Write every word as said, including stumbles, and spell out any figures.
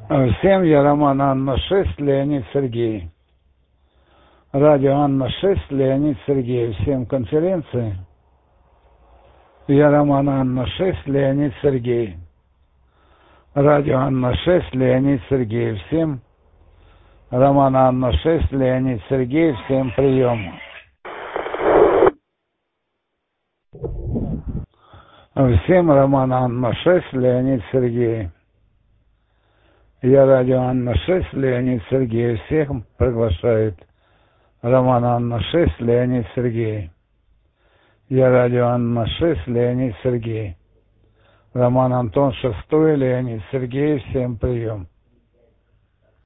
Всем я Роман Анна шесть, Леонид Сергей. Радио Анна шесть, Леонид Сергей. Всем конференции. Я Роман Анна шесть, Леонид Сергей. Радио Анна шесть, Леонид Сергей. Всем Роман Анна шесть, Леонид Сергей. Всем прием. Всем Роман Анна шесть, Леонид Сергей. Я радио Анна шесть, Леонид Сергей. Всех приглашает Роман Анна шесть, Леонид Сергей. Я радио Анна шесть, Леонид Сергей. Роман Антон шесть, Леонид Сергей. Всем прием.